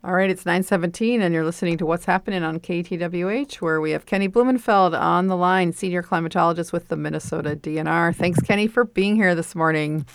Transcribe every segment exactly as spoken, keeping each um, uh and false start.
All right, it's nine seventeen, and you're listening to What's Happening on K T W H, where we have Kenny Blumenfeld on the line, senior climatologist with the Minnesota D N R. Thanks, Kenny, for being here this morning.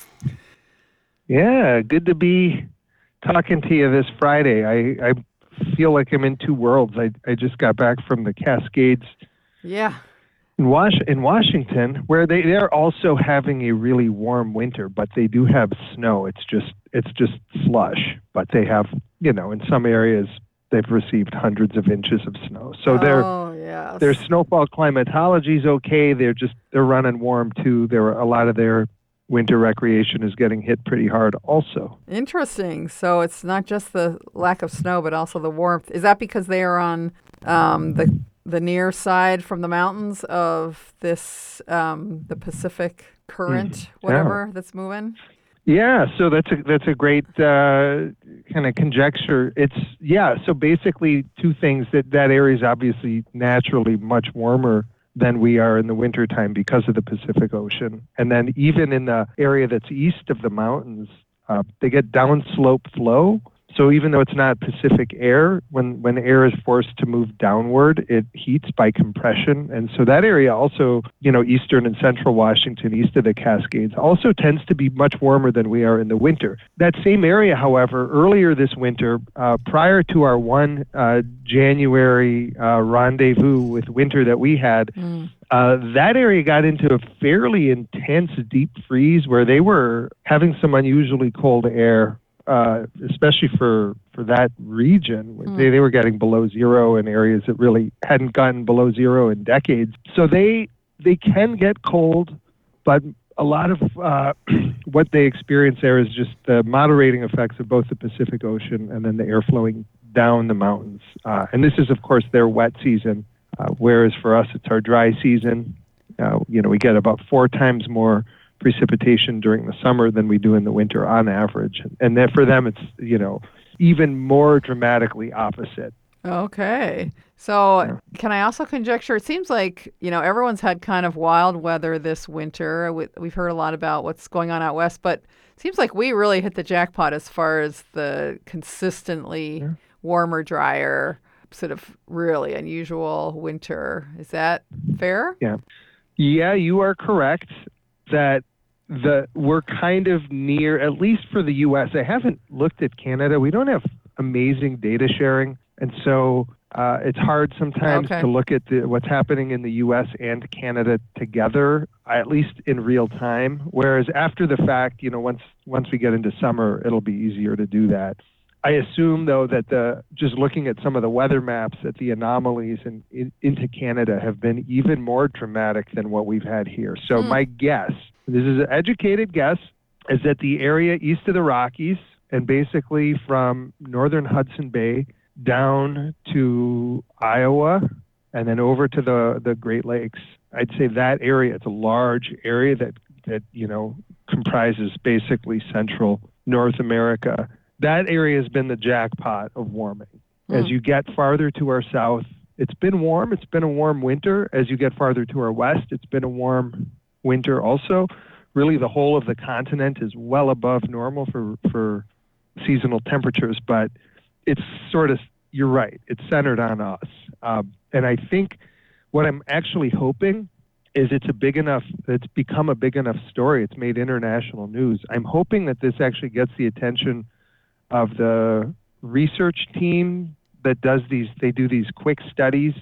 Yeah, good to be talking to you this Friday. I, I feel like I'm in two worlds. I, I just got back from the Cascades Yeah. in, Was- in Washington, where they, they're also having a really warm winter, but they do have snow. It's just it's just slush, but they have, you know, in some areas they've received hundreds of inches of snow. So their Oh, yes. their snowfall climatology is okay. They're just they're running warm too. There were a lot of their winter recreation is getting hit pretty hard also. Interesting. So it's not just the lack of snow, but also the warmth. Is that because they are on um, the the near side from the mountains of this um, the Pacific Current, Mhm. whatever that's moving? Yeah, so that's a that's a great uh, kind of conjecture. It's yeah, so basically two things. That that area is obviously naturally much warmer than we are in the wintertime because of the Pacific Ocean. And then even in the area that's east of the mountains, uh, they get downslope flow. So even though it's not Pacific air, when, when air is forced to move downward, it heats by compression. And so that area also, you know, eastern and central Washington, east of the Cascades, also tends to be much warmer than we are in the winter. That same area, however, earlier this winter, uh, prior to our one uh, January uh, rendezvous with winter that we had, Mm. Uh, that area got into a fairly intense deep freeze where they were having some unusually cold air, uh, especially for, for that region. Hmm. They, they were getting below zero in areas that really hadn't gotten below zero in decades. So they they can get cold, but a lot of uh, what they experience there is just the moderating effects of both the Pacific Ocean and then the air flowing down the mountains. Uh, and this is, of course, their wet season. Uh, whereas for us, it's our dry season. Uh, you know, we get about four times more precipitation during the summer than we do in the winter on average. And then for them, it's, you know, even more dramatically opposite. Okay. So Yeah. can I also conjecture? It seems like, you know, everyone's had kind of wild weather this winter. We- We've heard a lot about what's going on out west, but it seems like we really hit the jackpot as far as the consistently Yeah. warmer, drier, sort of really unusual winter. Is that fair? Yeah. Yeah, you are correct that the we're kind of near, at least for the U S. I haven't looked at Canada. We don't have amazing data sharing. And so uh, it's hard sometimes Okay. to look at the, what's happening in the U S and Canada together, at least in real time. Whereas after the fact, you know, once once we get into summer, it'll be easier to do that. I assume, though, that the just looking at some of the weather maps, that the anomalies in, in, into Canada have been even more dramatic than what we've had here. So Hmm. my guess, this is an educated guess, is that the area east of the Rockies and basically from northern Hudson Bay down to Iowa and then over to the, the Great Lakes, I'd say that area, it's a large area that, that you know, comprises basically central North America. That area has been the jackpot of warming. Hmm. As you get farther to our south, it's been warm. It's been a warm winter. As you get farther to our west, it's been a warm winter also. Really, the whole of the continent is well above normal for, for seasonal temperatures, but it's sort of, you're right, it's centered on us. Um, and I think what I'm actually hoping is it's a big enough, it's become a big enough story. It's made international news. I'm hoping that this actually gets the attention of the research team that does these, they do these quick studies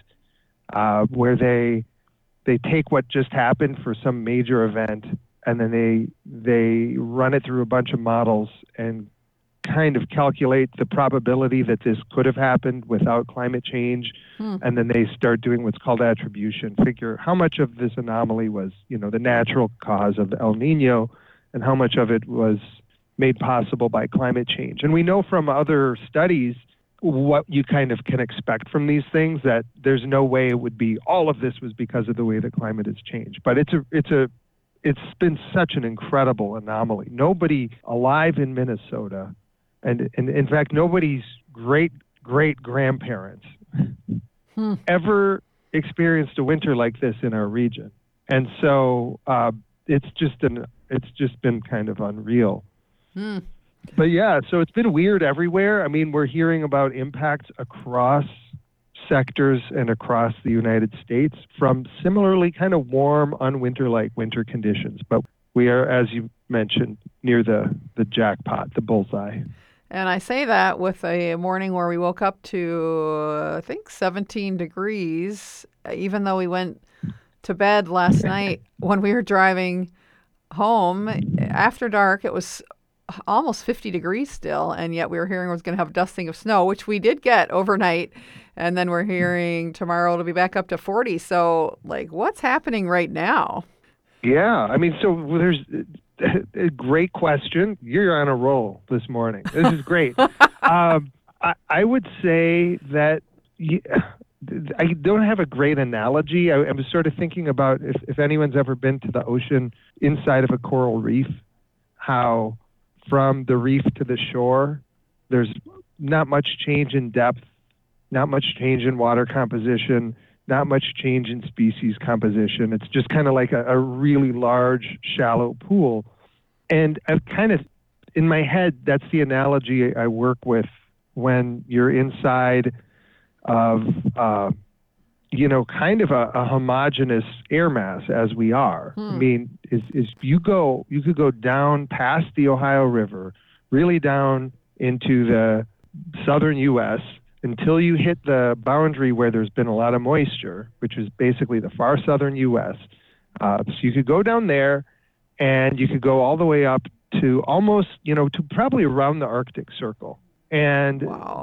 uh, where they they take what just happened for some major event and then they they run it through a bunch of models and kind of calculate the probability that this could have happened without climate change. Hmm. And then they start doing what's called attribution, figure how much of this anomaly was, you know, the natural cause of El Nino and how much of it was made possible by climate change. And we know from other studies what you kind of can expect from these things, that there's no way it would be all of this was because of the way the climate has changed. But it's a it's a it's been such an incredible anomaly. Nobody alive in Minnesota, and, and in fact nobody's great great grandparents Hmm. ever experienced a winter like this in our region. And so uh, it's just an it's just been kind of unreal. Hmm. But yeah, so it's been weird everywhere. I mean, we're hearing about impacts across sectors and across the United States from similarly kind of warm, unwinter-like winter conditions. But we are, as you mentioned, near the, the jackpot, the bullseye. And I say that with a morning where we woke up to, uh, I think, seventeen degrees, even though we went to bed last night when we were driving home. After dark, it was almost fifty degrees still, and yet we were hearing it was going to have dusting of snow, which we did get overnight. And then we're hearing tomorrow it'll be back up to forty. So, like, what's happening right now? Yeah, I mean, so there's a great question. You're on a roll this morning. This is great. um, I, I would say that you, I don't have a great analogy. I, I was sort of thinking about if, if anyone's ever been to the ocean inside of a coral reef, how from the reef to the shore, there's not much change in depth, not much change in water composition, not much change in species composition. It's just kind of like a, a really large, shallow pool. And I've kind of, in my head, that's the analogy I work with when you're inside of, uh, you know, kind of a, a homogeneous air mass as we are. Hmm. I mean, is, is you go, you could go down past the Ohio River, really down into the southern U S until you hit the boundary where there's been a lot of moisture, which is basically the far southern U S. Uh, so you could go down there and you could go all the way up to almost, you know, to probably around the Arctic Circle. And wow.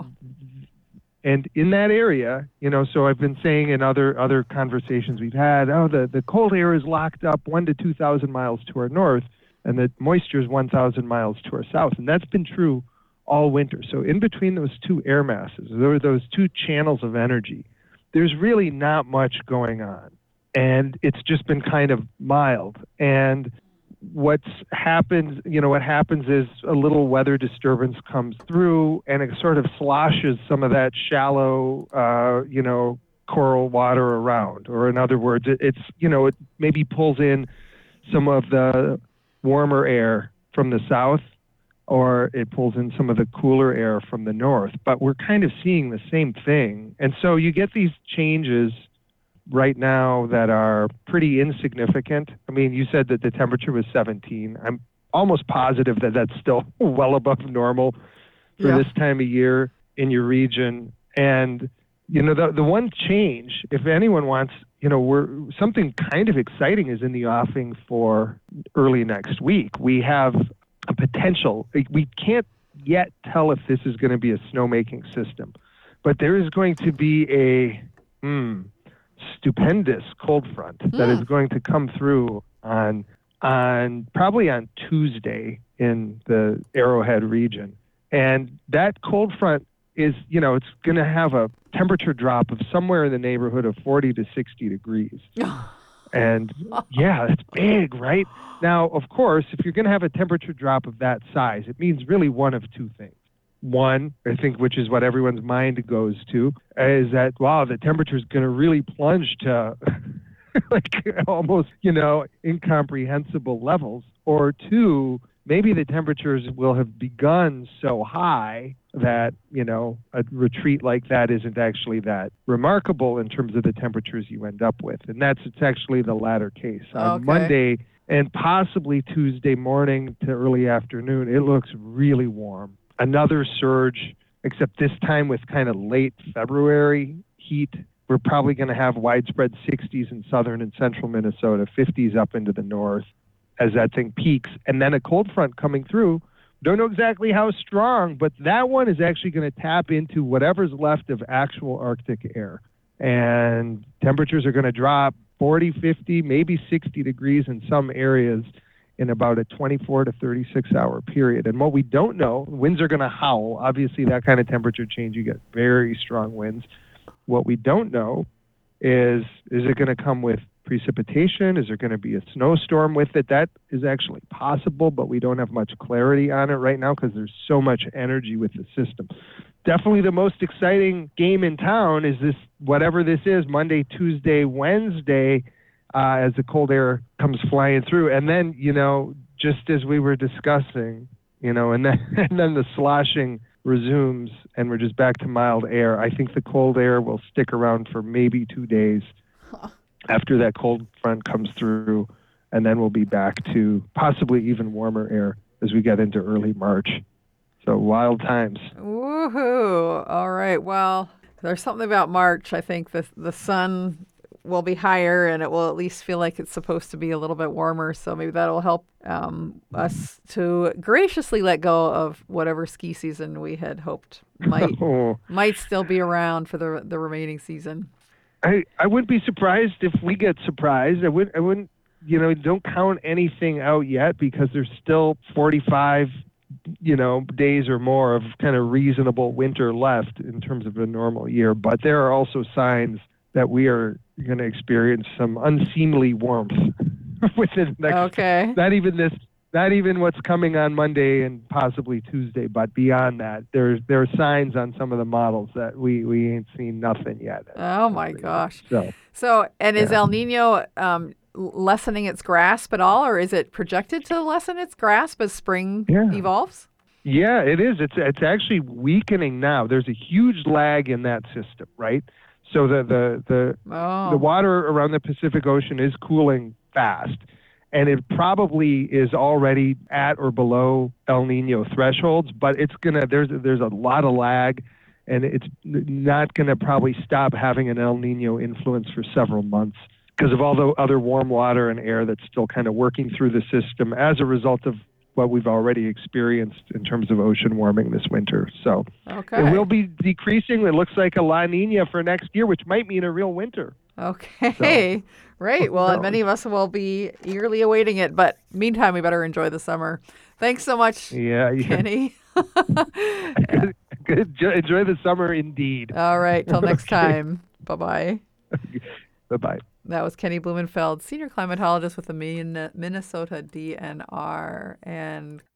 And in that area, you know, so I've been saying in other other conversations we've had, oh, the, the cold air is locked up one to two thousand miles to our north, and the moisture is one thousand miles to our south. And that's been true all winter. So in between those two air masses, there are those two channels of energy, there's really not much going on. And it's just been kind of mild. And what's happened, you know, what happens is a little weather disturbance comes through and it sort of sloshes some of that shallow, uh, you know, coral water around. Or in other words, it, it's, you know, it maybe pulls in some of the warmer air from the south, or it pulls in some of the cooler air from the north. But we're kind of seeing the same thing. And so you get these changes right now that are pretty insignificant. I mean, you said that the temperature was seventeen. I'm almost positive that that's still well above normal for yeah. this time of year in your region. And, you know, the the one change, if anyone wants, you know, we're something kind of exciting is in the offing for early next week. We have a potential. We can't yet tell if this is going to be a snowmaking system, but there is going to be a hmm, stupendous cold front mm. that is going to come through on on probably on Tuesday in the Arrowhead region. And that cold front is, you know, it's going to have a temperature drop of somewhere in the neighborhood of forty to sixty degrees. And yeah, that's big, right? Now, of course, if you're going to have a temperature drop of that size, it means really one of two things. One, I think, which is what everyone's mind goes to, is that, wow, the temperature is going to really plunge to like almost, you know, incomprehensible levels. Or two, maybe the temperatures will have begun so high that, you know, a retreat like that isn't actually that remarkable in terms of the temperatures you end up with. And that's it's actually the latter case. On okay. Monday and possibly Tuesday morning to early afternoon, it looks really warm. Another surge, except this time with kind of late February heat. We're probably going to have widespread sixties in southern and central Minnesota, fifties up into the north as that thing peaks. And then a cold front coming through. Don't know exactly how strong, but that one is actually going to tap into whatever's left of actual Arctic air. And temperatures are going to drop forty, fifty, maybe sixty degrees in some areas in about a twenty-four to thirty-six hour period. And what we don't know, winds are going to howl. Obviously, that kind of temperature change, you get very strong winds. What we don't know is, is it going to come with precipitation? Is there going to be a snowstorm with it? That is actually possible, but we don't have much clarity on it right now because there's so much energy with the system. Definitely the most exciting game in town is this, whatever this is, Monday, Tuesday, Wednesday, uh, as the cold air comes flying through. And then, you know, just as we were discussing, you know, and then and then the sloshing resumes, and we're just back to mild air. I think the cold air will stick around for maybe two days after that cold front comes through, and then we'll be back to possibly even warmer air as we get into early March. So wild times. Woohoo! All right. Well, there's something about March. I think the the sun will be higher, and it will at least feel like it's supposed to be a little bit warmer. So maybe that'll help um, us to graciously let go of whatever ski season we had hoped might Oh, might still be around for the the remaining season. I, I wouldn't be surprised if we get surprised. I wouldn't, I wouldn't, you know, don't count anything out yet because there's still forty-five, you know, days or more of kind of reasonable winter left in terms of a normal year. But there are also signs that we are going to experience some unseemly warmth within the next, Okay. not even this, not even what's coming on Monday and possibly Tuesday, but beyond that, there's there are signs on some of the models that we, we ain't seen nothing yet. Oh my gosh. So, So, and is Yeah. El Nino um, lessening its grasp at all, or is it projected to lessen its grasp as spring Yeah. evolves? yeah, it is. It's it's actually weakening now. There's a huge lag in that system, right? So the the the Oh. the water around the Pacific Ocean is cooling fast, and it probably is already at or below El Nino thresholds. But it's gonna there's there's a lot of lag, and it's not gonna probably stop having an El Nino influence for several months because of all the other warm water and air that's still kind of working through the system as a result of what we've already experienced in terms of ocean warming this winter. So Okay. it will be decreasing. It looks like a La Nina for next year, which might mean a real winter. Okay. Right. Well, and No. many of us will be eagerly awaiting it. But meantime, we better enjoy the summer. Thanks so much, Yeah, yeah. Kenny. good, good. Jo- Enjoy the summer indeed. All right. Till next Okay. time. Bye bye. Bye-bye. That was Kenny Blumenfeld, senior climatologist with the Min- Minnesota D N R. And